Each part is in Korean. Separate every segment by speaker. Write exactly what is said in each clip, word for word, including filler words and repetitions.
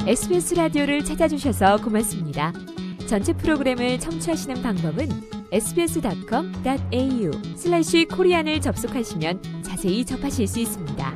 Speaker 1: 에스비에스 라디오를 찾아주셔서 고맙습니다. 전체 프로그램을 청취하시는 방법은 에스비에스닷컴 닷 에이유 슬래시 코리안을 접속하시면 자세히 접하실 수 있습니다.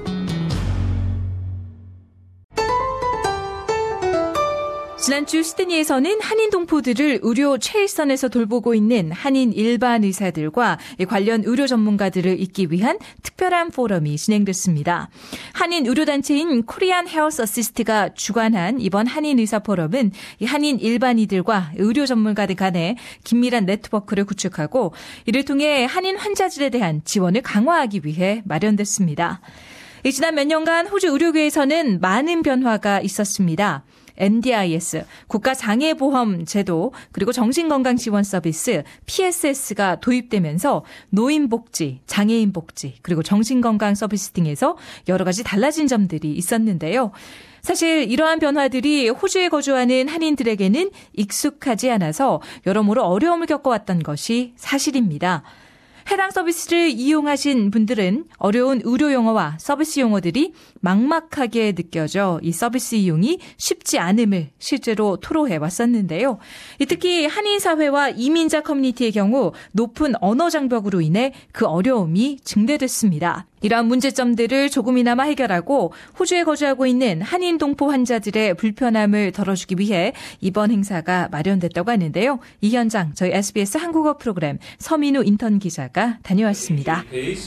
Speaker 2: 지난주 시드니에서는 한인 동포들을 의료 최일선에서 돌보고 있는 한인 일반 의사들과 관련 의료 전문가들을 잇기 위한 특별한 포럼이 진행됐습니다. 한인 의료단체인 코리안 헬스 어시스트가 주관한 이번 한인 의사 포럼은 한인 일반의들과 의료 전문가들 간의 긴밀한 네트워크를 구축하고 이를 통해 한인 환자들에 대한 지원을 강화하기 위해 마련됐습니다. 지난 몇 년간 호주 의료계에서는 많은 변화가 있었습니다. 엔디아이에스, 국가장애보험 제도, 그리고 정신건강 지원 서비스, 피에스에스가 도입되면서 노인복지, 장애인복지, 그리고 정신건강 서비스 등에서 여러 가지 달라진 점들이 있었는데요. 사실 이러한 변화들이 호주에 거주하는 한인들에게는 익숙하지 않아서 여러모로 어려움을 겪어왔던 것이 사실입니다. 해당 서비스를 이용하신 분들은 어려운 의료 용어와 서비스 용어들이 막막하게 느껴져 이 서비스 이용이 쉽지 않음을 실제로 토로해 왔었는데요. 특히 한인 사회와 이민자 커뮤니티의 경우 높은 언어 장벽으로 인해 그 어려움이 증대됐습니다. 이러한 문제점들을 조금이나마 해결하고 호주에 거주하고 있는 한인 동포 환자들의 불편함을 덜어주기 위해 이번 행사가 마련됐다고 하는데요. 이 현장 저희 에스비에스 한국어 프로그램 서민우 인턴 기자가 다녀왔습니다.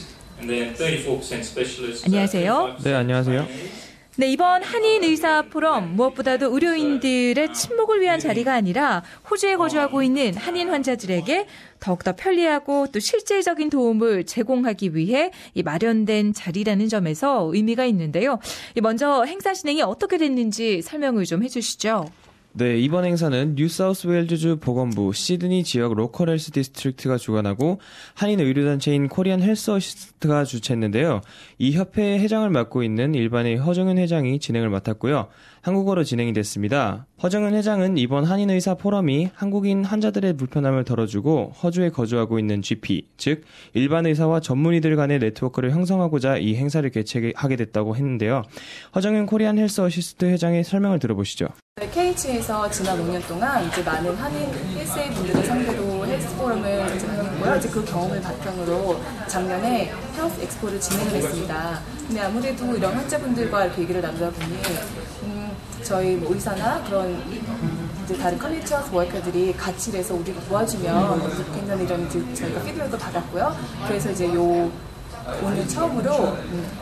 Speaker 2: 안녕하세요.
Speaker 3: 네, 안녕하세요.
Speaker 2: 네, 이번 한인 의사 포럼 무엇보다도 의료인들의 친목을 위한 자리가 아니라 호주에 거주하고 있는 한인 환자들에게 더욱더 편리하고 또 실질적인 도움을 제공하기 위해 이 마련된 자리라는 점에서 의미가 있는데요. 먼저 행사 진행이 어떻게 됐는지 설명을 좀 해주시죠.
Speaker 3: 네, 이번 행사는 뉴사우스웨일즈주 보건부 시드니 지역 로컬 헬스 디스트릭트가 주관하고 한인 의료단체인 코리안 헬스 어시스트가 주최했는데요. 이 협회의 회장을 맡고 있는 일반의 허정윤 회장이 진행을 맡았고요. 한국어로 진행이 됐습니다. 허정윤 회장은 이번 한인 의사 포럼이 한국인 환자들의 불편함을 덜어주고 호주에 거주하고 있는 지피, 즉 일반 의사와 전문의들 간의 네트워크를 형성하고자 이 행사를 개최하게 됐다고 했는데요. 허정윤 코리안 헬스 어시스트 회장의 설명을 들어보시죠.
Speaker 4: 케이에이치에서 지난 오 년 동안 이제 많은 한인 헬스웨이 분들을 상대로 헬스 포럼을 진행했고요. 이제 그 경험을 바탕으로 작년에 헬스 엑스포를 진행을 했습니다. 근데 아무래도 이런 환자분들과 이렇게 얘기를 나누다 보니 음, 저희 뭐 의사나 그런 이제 다른 커뮤니티 헬스 워커들이 같이 해서 우리가 도와주면 좋겠는 이런 저희가 피드백도 받았고요. 그래서 이제 요 오늘 처음으로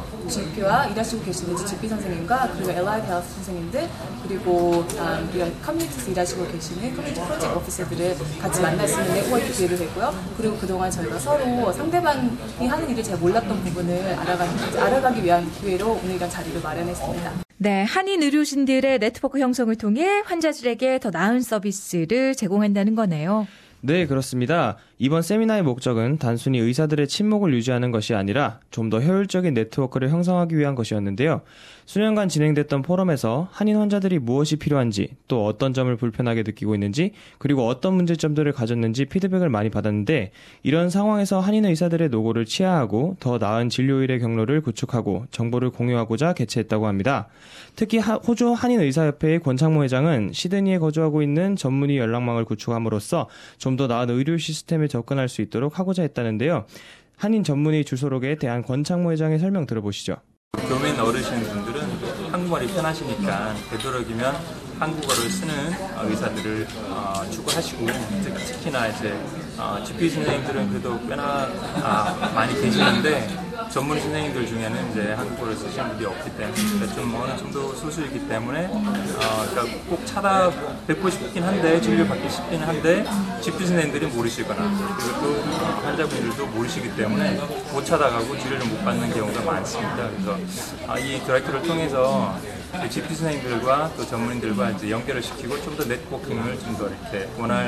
Speaker 4: 지피와 일하시고 계시는 지피 선생님과 그리고 엘아이드 헬스 선생님들 그리고 음, 이런 커뮤니티에서 일하시고 계시는 커뮤니티 프로젝트 오피서들을 같이 만날 수 있는 네트워크 기회를 했고요. 그리고 그동안 저희가 서로 상대방이 하는 일을 잘 몰랐던 부분을 알아가기, 알아가기 위한 기회로 오늘 이런 자리를 마련했습니다.
Speaker 2: 네, 한인 의료진들의 네트워크 형성을 통해 환자들에게 더 나은 서비스를 제공한다는 거네요.
Speaker 3: 네, 그렇습니다. 이번 세미나의 목적은 단순히 의사들의 친목을 유지하는 것이 아니라 좀 더 효율적인 네트워크를 형성하기 위한 것이었는데요. 수년간 진행됐던 포럼에서 한인 환자들이 무엇이 필요한지, 또 어떤 점을 불편하게 느끼고 있는지, 그리고 어떤 문제점들을 가졌는지 피드백을 많이 받았는데 이런 상황에서 한인 의사들의 노고를 치하하고 더 나은 진료일의 경로를 구축하고 정보를 공유하고자 개최했다고 합니다. 특히 호주 한인의사협회의 권창모 회장은 시드니에 거주하고 있는 전문의 연락망을 구축함으로써 좀 더 나은 의료 시스템에 접근할 수 있도록 하고자 했다는데요. 한인 전문의 주소록에 대한 권창모 회장의 설명 들어보시죠.
Speaker 5: 교민 어르신분들은 한국말이 편하시니까 되도록이면 한국어를 쓰는 의사들을 어, 추구하시고 특히나 이제 어, 지피 선생님들은 그래도 꽤나 아, 많이 계시는데 전문 선생님들 중에는 이제 한국어를 쓰시는 분이 없기 때문에 그러니까 좀 어느 정도 소수이기 때문에 어, 그러니까 꼭 찾아뵙고 싶긴 한데 진료받기 싶긴 한데 지피 선생님들이 모르시거나 그리고 또 어, 환자분들도 모르시기 때문에 못 찾아가고 치료를 못 받는 경우가 많습니다. 그래서 아, 이 디렉터를 통해서 그 지피 선생님들과 또 전문인들과 이제 연결을 시키고 좀 더 네트워킹을 좀 더 이렇게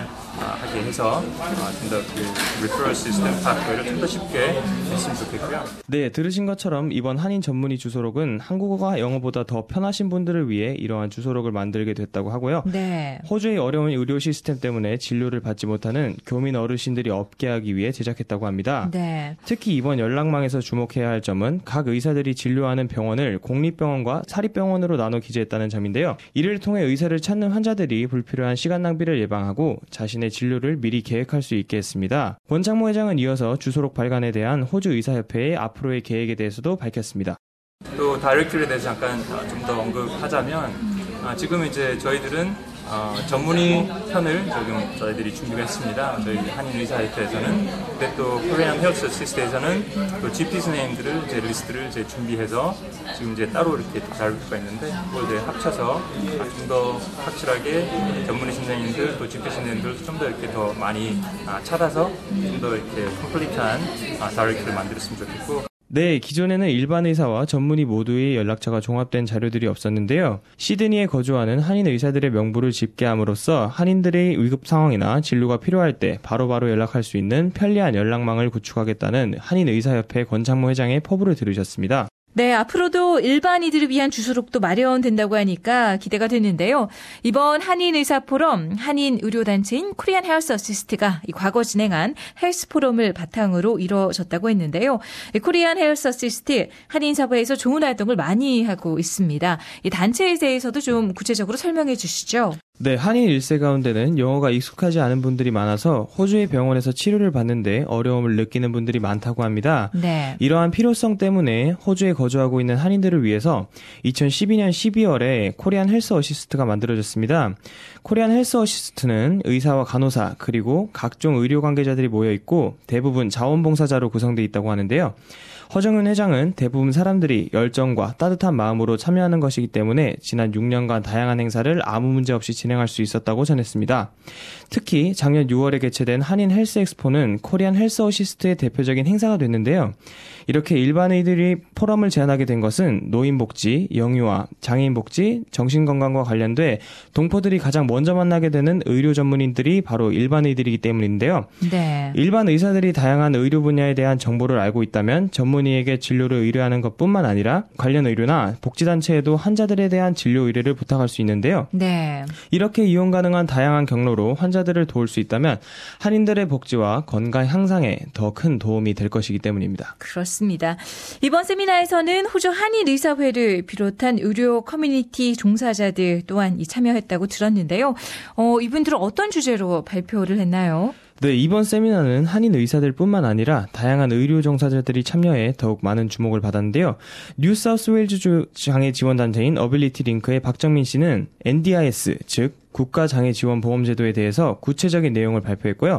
Speaker 5: 원활하게 해서 좀 더 그 리퍼럴 시스템 파트웨이를 좀 더 쉽게 했으면 좋겠고요.
Speaker 3: 네, 들으신 것처럼 이번 한인 전문의 주소록은 한국어가 영어보다 더 편하신 분들을 위해 이러한 주소록을 만들게 됐다고 하고요.
Speaker 2: 네.
Speaker 3: 호주의 어려운 의료 시스템 때문에 진료를 받지 못하는 교민 어르신들이 없게 하기 위해 제작했다고 합니다.
Speaker 2: 네.
Speaker 3: 특히 이번 연락망에서 주목해야 할 점은 각 의사들이 진료하는 병원을 공립병원과 사립병원으로 편집으로 나눠 기재했다는 점인데요. 이를 통해 의사를 찾는 환자들이 불필요한 시간 낭비를 예방하고 자신의 진료를 미리 계획할 수 있게 했습니다. 권창모 회장은 이어서 주소록 발간에 대한 호주 의사협회의 앞으로의 계획에 대해서도 밝혔습니다.
Speaker 5: 또 다이렉트리에 대해서 잠깐 좀 더 언급하자면 아, 지금 이제 저희들은 어, 전문의 편을 지금 저희들이 준비를 했습니다. 저희 한인의사협회에서는, 근데 또 코리안 헬스 어시스트에서는 또 지피 선생님들을 이제 리스트를 이제 준비해서 지금 이제 따로 이렇게 다룰 수가 있는데, 그걸 이제 합쳐서 좀 더 확실하게 전문의 선생님들 또 지피 선생님들 좀 더 이렇게 더 많이 아, 찾아서 좀 더 이렇게 컴플리트한 아, 다이렉트를 만들었으면 좋겠고.
Speaker 3: 네, 기존에는 일반 의사와 전문의 모두의 연락처가 종합된 자료들이 없었는데요. 시드니에 거주하는 한인 의사들의 명부를 집계함으로써 한인들의 위급 상황이나 진료가 필요할 때 바로바로 연락할 수 있는 편리한 연락망을 구축하겠다는 한인의사협회 권창모 회장의 포부를 들으셨습니다.
Speaker 2: 네, 앞으로도 일반인들을 위한 주소록도 마련된다고 하니까 기대가 되는데요. 이번 한인의사포럼, 한인의료단체인 코리안 헬스 어시스트가 이 과거 진행한 헬스 포럼을 바탕으로 이루어졌다고 했는데요. 이 코리안 헬스 어시스트 한인사회에서 좋은 활동을 많이 하고 있습니다. 이 단체에 대해서도 좀 구체적으로 설명해 주시죠.
Speaker 3: 네, 한인 일 세 가운데는 영어가 익숙하지 않은 분들이 많아서 호주의 병원에서 치료를 받는데 어려움을 느끼는 분들이 많다고 합니다.
Speaker 2: 네.
Speaker 3: 이러한 필요성 때문에 호주에 거주하고 있는 한인들을 위해서 이천십이 년 십이월에 코리안 헬스 어시스트가 만들어졌습니다. 코리안 헬스 어시스트는 의사와 간호사 그리고 각종 의료 관계자들이 모여 있고 대부분 자원봉사자로 구성되어 있다고 하는데요. 허정윤 회장은 대부분 사람들이 열정과 따뜻한 마음으로 참여하는 것이기 때문에 지난 육 년간 다양한 행사를 아무 문제 없이 진행할 수 있었다고 전했습니다. 특히 작년 유월에 개최된 한인 헬스 엑스포는 코리안 헬스 어시스트의 대표적인 행사가 됐는데요. 이렇게 일반인들이 포럼을 제안하게 된 것은 노인복지, 영유아, 장애인복지, 정신건강과 관련돼 동포들이 가장 먼저 만나게 되는 의료 전문인들이 바로 일반의들이기 때문인데요.
Speaker 2: 네.
Speaker 3: 일반 의사들이 다양한 의료 분야에 대한 정보를 알고 있다면 전문의에게 진료를 의뢰하는 것뿐만 아니라 관련 의료나 복지단체에도 환자들에 대한 진료 의뢰를 부탁할 수 있는데요.
Speaker 2: 네.
Speaker 3: 이렇게 이용 가능한 다양한 경로로 환자들을 도울 수 있다면 한인들의 복지와 건강 향상에 더 큰 도움이 될 것이기 때문입니다.
Speaker 2: 그렇습니다. 이번 세미나에서는 호주 한인의사회를 비롯한 의료 커뮤니티 종사자들 또한 참여했다고 들었는데요. 어, 이분들은 어떤 주제로 발표를 했나요?
Speaker 3: 네, 이번 세미나는 한인 의사들뿐만 아니라 다양한 의료 종사자들이 참여해 더욱 많은 주목을 받았는데요. 뉴사우스웨일즈 장애 지원 단체인 어빌리티 링크의 박정민 씨는 엔디아이에스, 즉 국가장애지원보험제도에 대해서 구체적인 내용을 발표했고요.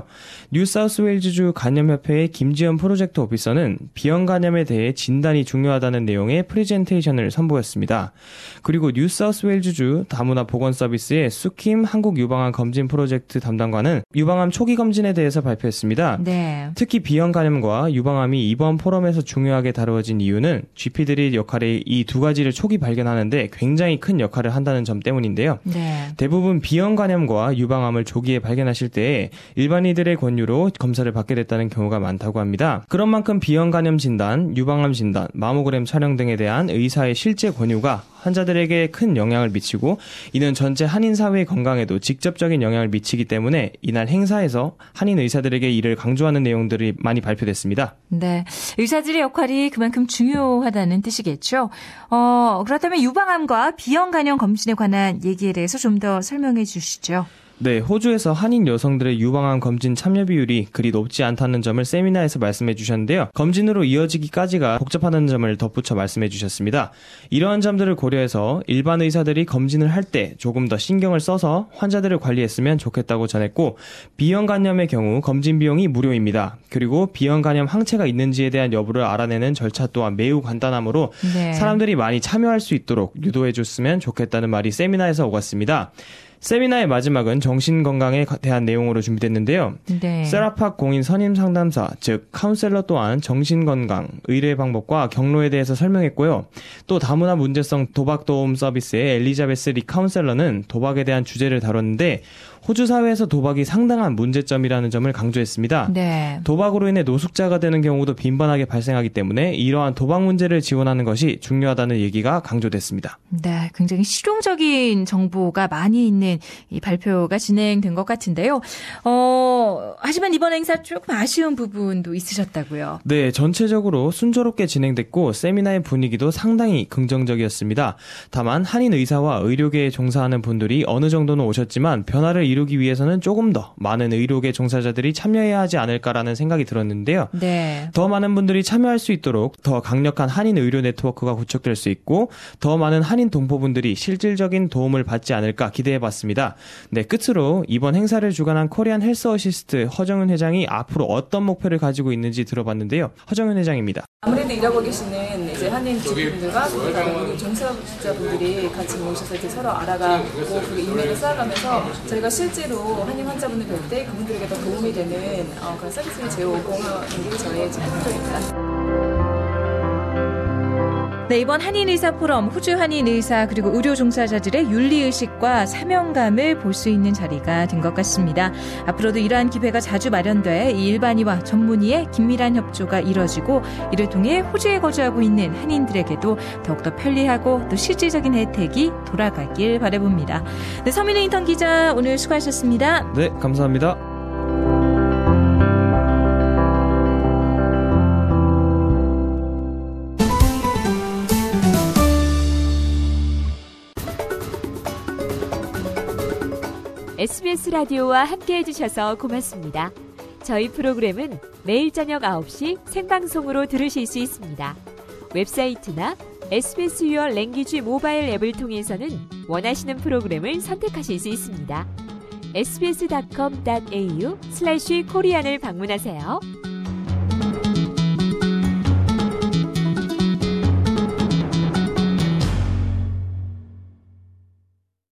Speaker 3: 뉴사우스웨일즈주 간염협회의 김지연 프로젝트 오피서는 비형 간염에 대해 진단이 중요하다는 내용의 프레젠테이션을 선보였습니다. 그리고 뉴사우스웨일즈주 다문화 보건서비스의 수킴 한국유방암 검진 프로젝트 담당관은 유방암 초기 검진에 대해서 발표했습니다.
Speaker 2: 네.
Speaker 3: 특히 비형 간염과 유방암이 이번 포럼에서 중요하게 다루어진 이유는 지피들의 역할이 이 두 가지를 초기 발견하는데 굉장히 큰 역할을 한다는 점 때문인데요.
Speaker 2: 네.
Speaker 3: 대부분 비형 간염과 유방암을 조기에 발견하실 때 일반인들의 권유로 검사를 받게 됐다는 경우가 많다고 합니다. 그런 만큼 비형 간염 진단, 유방암 진단, 마모그램 촬영 등에 대한 의사의 실제 권유가 환자들에게 큰 영향을 미치고 이는 전체 한인 사회의 건강에도 직접적인 영향을 미치기 때문에 이날 행사에서 한인 의사들에게 이를 강조하는 내용들이 많이 발표됐습니다.
Speaker 2: 네, 의사들의 역할이 그만큼 중요하다는 뜻이겠죠. 어, 그렇다면 유방암과 비형 간염 검진에 관한 얘기에 대해서 좀 더 설명해 주시죠.
Speaker 3: 네, 호주에서 한인 여성들의 유방암 검진 참여 비율이 그리 높지 않다는 점을 세미나에서 말씀해 주셨는데요. 검진으로 이어지기까지가 복잡하다는 점을 덧붙여 말씀해 주셨습니다. 이러한 점들을 고려해서 일반 의사들이 검진을 할 때 조금 더 신경을 써서 환자들을 관리했으면 좋겠다고 전했고, 비형 간염의 경우 검진 비용이 무료입니다. 그리고 비형 간염 항체가 있는지에 대한 여부를 알아내는 절차 또한 매우 간단하므로 네. 사람들이 많이 참여할 수 있도록 유도해 줬으면 좋겠다는 말이 세미나에서 오갔습니다. 세미나의 마지막은 정신건강에 대한 내용으로 준비됐는데요.
Speaker 2: 네.
Speaker 3: 세라팍 공인 선임 상담사, 즉 카운셀러 또한 정신건강, 의뢰 방법과 경로에 대해서 설명했고요. 또 다문화 문제성 도박 도움 서비스의 엘리자베스 리 카운셀러는 도박에 대한 주제를 다뤘는데 호주 사회에서 도박이 상당한 문제점이라는 점을 강조했습니다.
Speaker 2: 네.
Speaker 3: 도박으로 인해 노숙자가 되는 경우도 빈번하게 발생하기 때문에 이러한 도박 문제를 지원하는 것이 중요하다는 얘기가 강조됐습니다.
Speaker 2: 네, 굉장히 실용적인 정보가 많이 있는 하는 이 발표가 진행된 것 같은데요. 어, 하지만 이번 행사 조금 아쉬운 부분도 있으셨다고요?
Speaker 3: 네, 전체적으로 순조롭게 진행됐고 세미나의 분위기도 상당히 긍정적이었습니다. 다만 한인 의사와 의료계에 종사하는 분들이 어느 정도는 오셨지만 변화를 이루기 위해서는 조금 더 많은 의료계 종사자들이 참여해야 하지 않을까라는 생각이 들었는데요.
Speaker 2: 네.
Speaker 3: 더 많은 분들이 참여할 수 있도록 더 강력한 한인 의료 네트워크가 구축될 수 있고 더 많은 한인 동포분들이 실질적인 도움을 받지 않을까 기대해봤습니다. 네, 끝으로 이번 행사를 주관한 코리안 헬스 어시스트 허정은 회장이 앞으로 어떤 목표를 가지고 있는지 들어봤는데요. 허정은 회장입니다.
Speaker 4: 아무래도 일하고 계시는 이제 한인 지주분들과 우리 종사자분들이 같이 모셔서 이제 서로 알아가고 그 인맥을 쌓아가면서 저희가 실제로 한인 환자분을 뵐 때 그분들에게 더 도움이 되는 어, 그런 서비스를 제공하는 게 저희의 지금 목표입니다.
Speaker 2: 네, 이번 한인의사 포럼, 호주 한인의사 그리고 의료 종사자들의 윤리의식과 사명감을 볼 수 있는 자리가 된 것 같습니다. 앞으로도 이러한 기회가 자주 마련돼 이 일반의와 전문의의 긴밀한 협조가 이뤄지고 이를 통해 호주에 거주하고 있는 한인들에게도 더욱더 편리하고 또 실질적인 혜택이 돌아가길 바라봅니다. 네, 서민의 인턴 기자 오늘 수고하셨습니다.
Speaker 3: 네, 감사합니다.
Speaker 1: 에스비에스 라디오와 함께 해주셔서 고맙습니다. 저희 프로그램은 매일 저녁 아홉 시 생방송으로 들으실 수 있습니다. 웹사이트나 에스비에스 Your Language 모바일 앱을 통해서는 원하시는 프로그램을 선택하실 수 있습니다. 에스비에스 닷컴 닷에이유 슬래시 코리안을 방문하세요.